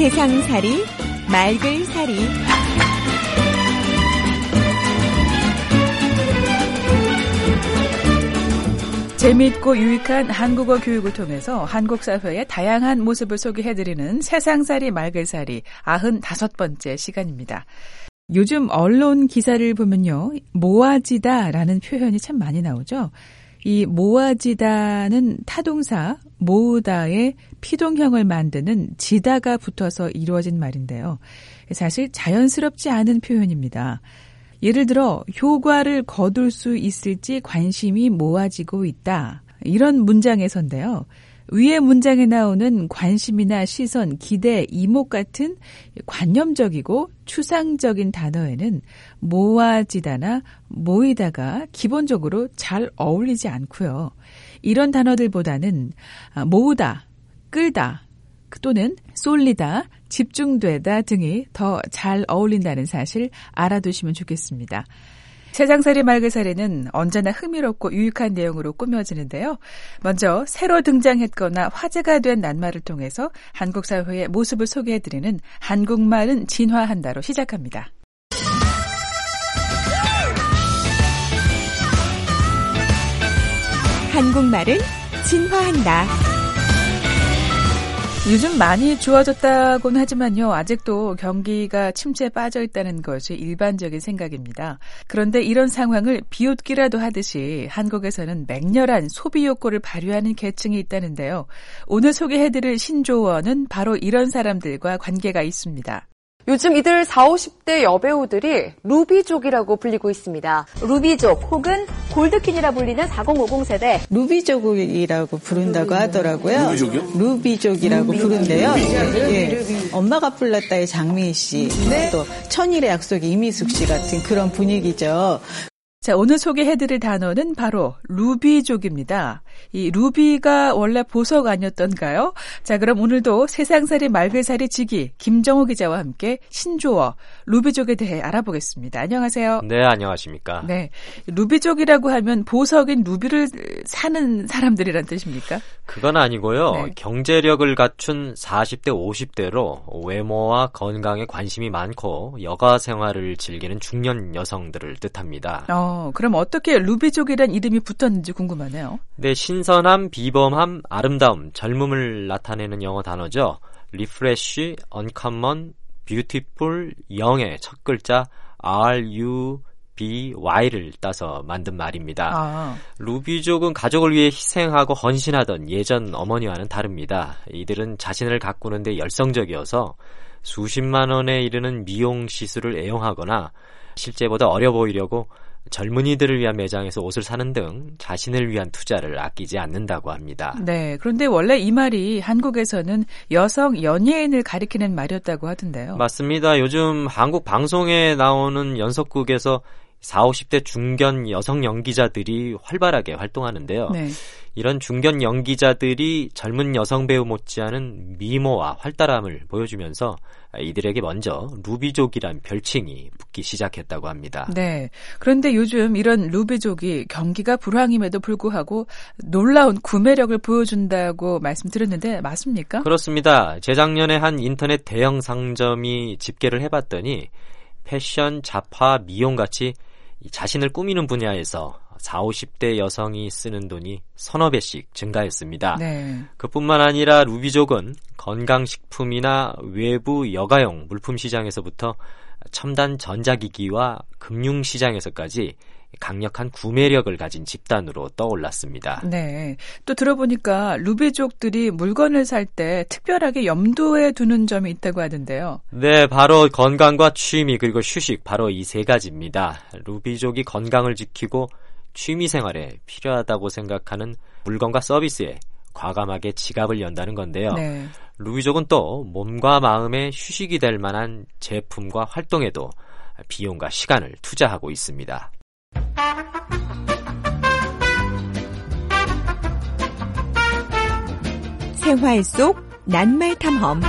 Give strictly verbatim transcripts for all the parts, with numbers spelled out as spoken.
세상살이 말글살이 재미있고 유익한 한국어 교육을 통해서 한국 사회의 다양한 모습을 소개해드리는 세상살이 말글살이 아흔다섯 번째 시간입니다. 요즘 언론 기사를 보면요, 모아지다라는 표현이 참 많이 나오죠. 이 모아지다는 타동사 모으다의 피동형을 만드는 지다가 붙어서 이루어진 말인데요. 사실 자연스럽지 않은 표현입니다. 예를 들어 효과를 거둘 수 있을지 관심이 모아지고 있다. 이런 문장에서인데요. 위의 문장에 나오는 관심이나 시선, 기대, 이목 같은 관념적이고 추상적인 단어에는 모아지다나 모이다가 기본적으로 잘 어울리지 않고요. 이런 단어들보다는 모으다, 끌다, 또는 쏠리다, 집중되다 등이 더 잘 어울린다는 사실 알아두시면 좋겠습니다. 세상살이 말글살이는 언제나 흥미롭고 유익한 내용으로 꾸며지는데요. 먼저 새로 등장했거나 화제가 된 낱말을 통해서 한국 사회의 모습을 소개해드리는 한국말은 진화한다로 시작합니다. 한국말은 진화한다. 요즘 많이 좋아졌다고는 하지만요, 아직도 경기가 침체에 빠져 있다는 것이 일반적인 생각입니다. 그런데 이런 상황을 비웃기라도 하듯이 한국에서는 맹렬한 소비 욕구를 발휘하는 계층이 있다는데요. 오늘 소개해드릴 신조어는 바로 이런 사람들과 관계가 있습니다. 요즘 이들 사오십 대 여배우들이 루비족이라고 불리고 있습니다. 루비족 혹은 골드킨이라 불리는 사공오공 세대. 루비족이라고 부른다고 하더라고요. 루비족이요? 루비족이라고 루비. 부른대요. 루비. 예. 루비. 엄마가 불렀다의 장미희 씨, 네. 또 천일의 약속의 이미숙 씨 같은 그런 분위기죠. 자, 오늘 소개해드릴 단어는 바로 루비족입니다. 이 루비가 원래 보석 아니었던가요? 자, 그럼 오늘도 세상살이 말글살이 지기 김정호 기자와 함께 신조어 루비족에 대해 알아보겠습니다. 안녕하세요. 네, 안녕하십니까. 네, 루비족이라고 하면 보석인 루비를 사는 사람들이란 뜻입니까? 그건 아니고요. 네. 경제력을 갖춘 사십 대, 오십 대로 외모와 건강에 관심이 많고 여가 생활을 즐기는 중년 여성들을 뜻합니다. 어, 그럼 어떻게 루비족이란 이름이 붙었는지 궁금하네요. 네, 신선함, 비범함, 아름다움, 젊음을 나타내는 영어 단어죠. 리프레쉬, 언커먼, 뷰티풀, 영의 첫 글자 R-U B Y를 따서 만든 말입니다. 아. 루비족은 가족을 위해 희생하고 헌신하던 예전 어머니와는 다릅니다. 이들은 자신을 가꾸는데 열성적이어서 수십만 원에 이르는 미용 시술을 애용하거나 실제보다 어려 보이려고 젊은이들을 위한 매장에서 옷을 사는 등 자신을 위한 투자를 아끼지 않는다고 합니다. 네, 그런데 원래 이 말이 한국에서는 여성 연예인을 가리키는 말이었다고 하던데요. 맞습니다. 요즘 한국 방송에 나오는 연속극에서 사오십 대 중견 여성 연기자들이 활발하게 활동하는데요. 네. 이런 중견 연기자들이 젊은 여성 배우 못지않은 미모와 활달함을 보여주면서 이들에게 먼저 루비족이란 별칭이 붙기 시작했다고 합니다. 네. 그런데 요즘 이런 루비족이 경기가 불황임에도 불구하고 놀라운 구매력을 보여준다고 말씀드렸는데 맞습니까? 그렇습니다. 재작년에 한 인터넷 대형 상점이 집계를 해봤더니 패션, 잡화, 미용같이 자신을 꾸미는 분야에서 사오십 대 여성이 쓰는 돈이 서너 배씩 증가했습니다. 네. 그뿐만 아니라 루비족은 건강식품이나 외부 여가용 물품 시장에서부터 첨단 전자기기와 금융시장에서까지 강력한 구매력을 가진 집단으로 떠올랐습니다. 네. 또 들어보니까 루비족들이 물건을 살 때 특별하게 염두에 두는 점이 있다고 하던데요. 네, 바로 건강과 취미 그리고 휴식 바로 이 세 가지입니다. 루비족이 건강을 지키고 취미 생활에 필요하다고 생각하는 물건과 서비스에 과감하게 지갑을 연다는 건데요. 네. 루비족은 또 몸과 마음의 휴식이 될 만한 제품과 활동에도 비용과 시간을 투자하고 있습니다. 생활 속 낱말 탐험.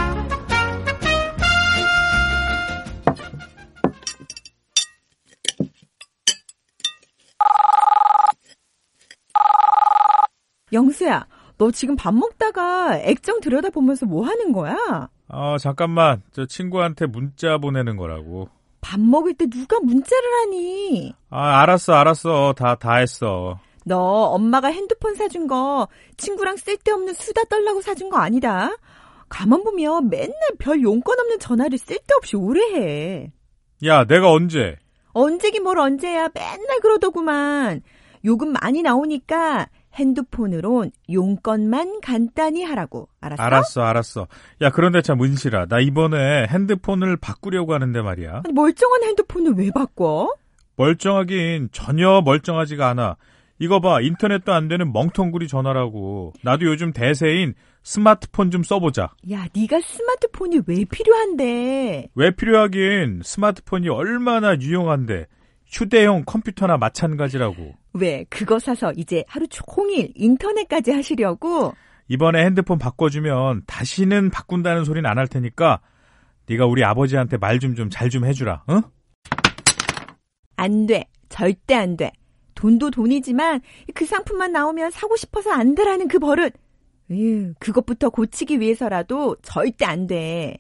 영수야, 너 지금 밥 먹다가 액정 들여다보면서 뭐 하는 거야? 어, 잠깐만. 저 친구한테 문자 보내는 거라고. 밥 먹을 때 누가 문자를 하니? 아, 알았어, 알았어. 다, 다 했어. 너 엄마가 핸드폰 사준 거 친구랑 쓸데없는 수다 떨라고 사준 거 아니다. 가만 보면 맨날 별 용건 없는 전화를 쓸데없이 오래 해. 야, 내가 언제? 언제긴 뭘 언제야. 맨날 그러더구만. 요금 많이 나오니까 핸드폰으론 용건만 간단히 하라고. 알았어? 알았어, 알았어. 야, 그런데 참 은실아. 나 이번에 핸드폰을 바꾸려고 하는데 말이야. 아니, 멀쩡한 핸드폰을 왜 바꿔? 멀쩡하긴 전혀 멀쩡하지가 않아. 이거 봐. 인터넷도 안 되는 멍텅구리 전화라고. 나도 요즘 대세인 스마트폰 좀 써보자. 야, 네가 스마트폰이 왜 필요한데? 왜 필요하긴. 스마트폰이 얼마나 유용한데. 휴대용 컴퓨터나 마찬가지라고. 왜? 그거 사서 이제 하루 종일 인터넷까지 하시려고? 이번에 핸드폰 바꿔주면 다시는 바꾼다는 소리는 안 할 테니까 네가 우리 아버지한테 말 좀 좀 잘 좀 해주라. 응? 안 돼. 절대 안 돼. 돈도 돈이지만 그 상품만 나오면 사고 싶어서 안 되라는 그 버릇. 으유, 그것부터 고치기 위해서라도 절대 안 돼.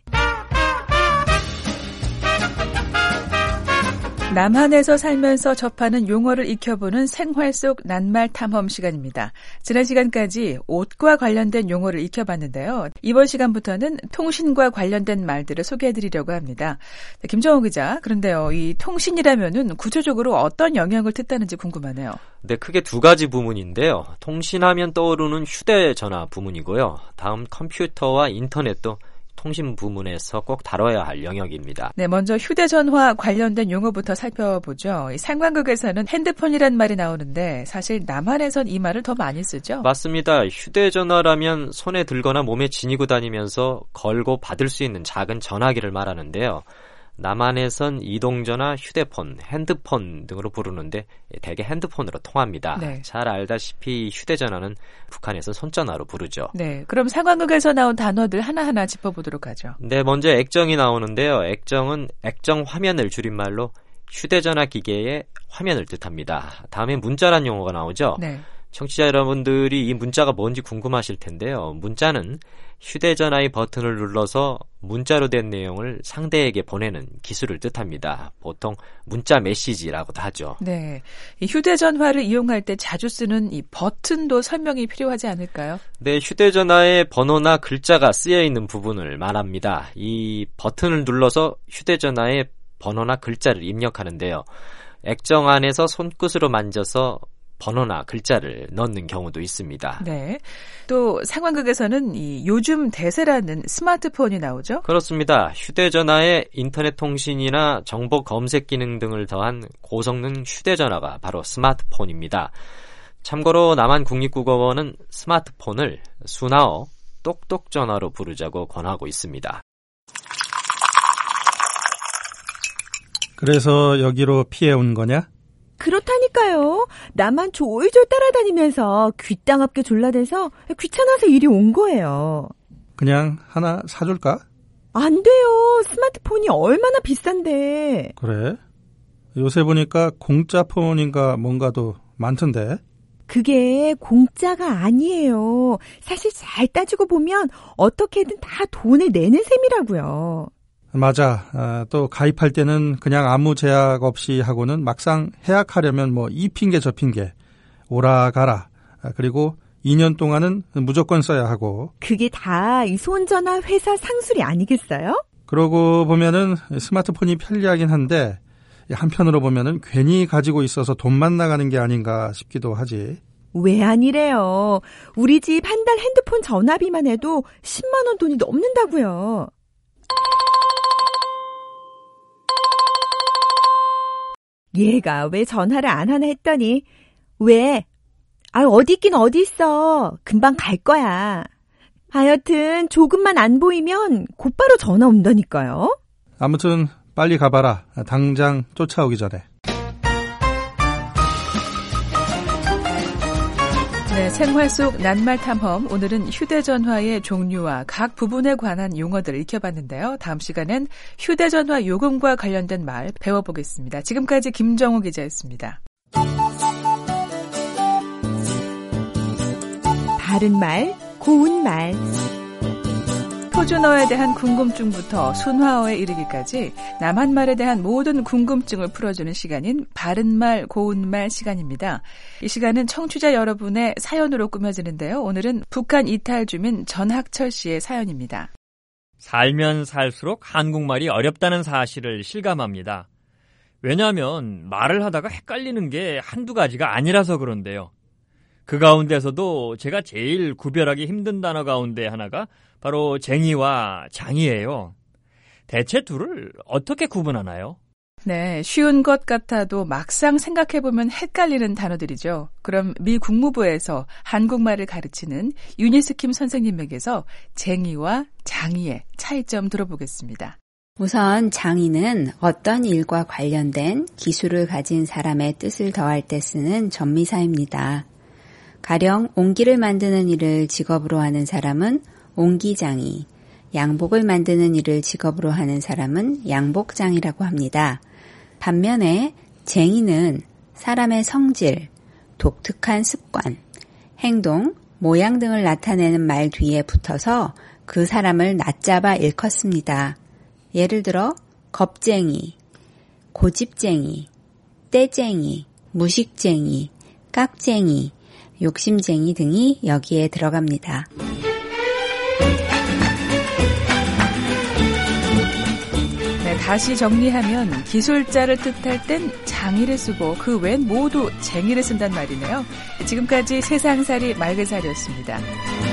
남한에서 살면서 접하는 용어를 익혀보는 생활 속 낱말 탐험 시간입니다. 지난 시간까지 옷과 관련된 용어를 익혀봤는데요. 이번 시간부터는 통신과 관련된 말들을 소개해드리려고 합니다. 김정호 기자, 그런데요, 이 통신이라면은 구체적으로 어떤 영역을 뜻하는지 궁금하네요. 네, 크게 두 가지 부문인데요. 통신하면 떠오르는 휴대전화 부문이고요. 다음 컴퓨터와 인터넷도 통신 부문에서 꼭 다뤄야 할 영역입니다. 네, 먼저 휴대전화 관련된 용어부터 살펴보죠. 이 상관극에서는 핸드폰이란 말이 나오는데 사실 남한에선 이 말을 더 많이 쓰죠? 맞습니다. 휴대전화라면 손에 들거나 몸에 지니고 다니면서 걸고 받을 수 있는 작은 전화기를 말하는데요. 남한에선 이동전화, 휴대폰, 핸드폰 등으로 부르는데 대개 핸드폰으로 통합니다. 네. 잘 알다시피 휴대전화는 북한에서 손전화로 부르죠. 네, 그럼 상황극에서 나온 단어들 하나하나 짚어보도록 하죠. 네, 먼저 액정이 나오는데요. 액정은 액정 화면을 줄임말로 휴대전화 기계의 화면을 뜻합니다. 다음에 문자란 용어가 나오죠. 네. 청취자 여러분들이 이 문자가 뭔지 궁금하실 텐데요. 문자는 휴대전화의 버튼을 눌러서 문자로 된 내용을 상대에게 보내는 기술을 뜻합니다. 보통 문자 메시지라고도 하죠. 네, 이 휴대전화를 이용할 때 자주 쓰는 이 버튼도 설명이 필요하지 않을까요? 네, 휴대전화에 번호나 글자가 쓰여 있는 부분을 말합니다. 이 버튼을 눌러서 휴대전화에 번호나 글자를 입력하는데요. 액정 안에서 손끝으로 만져서 번호나 글자를 넣는 경우도 있습니다. 네. 또 상황극에서는 이 요즘 대세라는 스마트폰이 나오죠? 그렇습니다. 휴대전화에 인터넷 통신이나 정보 검색 기능 등을 더한 고성능 휴대전화가 바로 스마트폰입니다. 참고로 남한 국립국어원은 스마트폰을 순화어 똑똑전화로 부르자고 권하고 있습니다. 그래서 여기로 피해온 거냐? 그렇다니까요. 나만 졸졸 따라다니면서 귀땅ап게 졸라대서 귀찮아서 이리 온 거예요. 그냥 하나 사줄까? 안 돼요. 스마트폰이 얼마나 비싼데. 그래? 요새 보니까 공짜 폰인가 뭔가도 많던데. 그게 공짜가 아니에요. 사실 잘 따지고 보면 어떻게든 다 돈을 내는 셈이라고요. 맞아. 아, 또 가입할 때는 그냥 아무 제약 없이 하고는 막상 해약하려면 뭐 이 핑계 저 핑계 오라 가라. 아, 그리고 이 년 동안은 무조건 써야 하고. 그게 다 이 손전화 회사 상술이 아니겠어요? 그러고 보면은 스마트폰이 편리하긴 한데 한편으로 보면은 괜히 가지고 있어서 돈만 나가는 게 아닌가 싶기도 하지. 왜 아니래요. 우리 집 한 달 핸드폰 전화비만 해도 십만 원 돈이 넘는다고요. 얘가 왜 전화를 안 하나 했더니 왜? 아, 어디 있긴 어디 있어. 금방 갈 거야. 하여튼 조금만 안 보이면 곧바로 전화 온다니까요. 아무튼 빨리 가봐라. 당장 쫓아오기 전에. 네, 생활 속 낱말 탐험. 오늘은 휴대전화의 종류와 각 부분에 관한 용어들을 익혀봤는데요. 다음 시간엔 휴대전화 요금과 관련된 말 배워보겠습니다. 지금까지 김정호 기자였습니다. 바른 말, 고운 말. 표준어에 대한 궁금증부터 순화어에 이르기까지 남한말에 대한 모든 궁금증을 풀어주는 시간인 바른말 고운말 시간입니다. 이 시간은 청취자 여러분의 사연으로 꾸며지는데요. 오늘은 북한 이탈 주민 전학철 씨의 사연입니다. 살면 살수록 한국말이 어렵다는 사실을 실감합니다. 왜냐하면 말을 하다가 헷갈리는 게 한두 가지가 아니라서 그런데요. 그 가운데서도 제가 제일 구별하기 힘든 단어 가운데 하나가 바로 쟁이와 장이에요. 대체 둘을 어떻게 구분하나요? 네, 쉬운 것 같아도 막상 생각해보면 헷갈리는 단어들이죠. 그럼 미 국무부에서 한국말을 가르치는 유니스킴 선생님에게서 쟁이와 장이의 차이점 들어보겠습니다. 우선 장이는 어떤 일과 관련된 기술을 가진 사람의 뜻을 더할 때 쓰는 전미사입니다. 가령 옹기를 만드는 일을 직업으로 하는 사람은 옹기장이, 양복을 만드는 일을 직업으로 하는 사람은 양복장이라고 합니다. 반면에 쟁이는 사람의 성질, 독특한 습관, 행동, 모양 등을 나타내는 말 뒤에 붙어서 그 사람을 낮잡아 일컫습니다. 예를 들어 겁쟁이, 고집쟁이, 떼쟁이, 무식쟁이, 깍쟁이, 욕심쟁이 등이 여기에 들어갑니다. 네, 다시 정리하면 기술자를 뜻할 땐 장이를 쓰고 그 외엔 모두 쟁이를 쓴단 말이네요. 지금까지 세상살이 말그살이었습니다.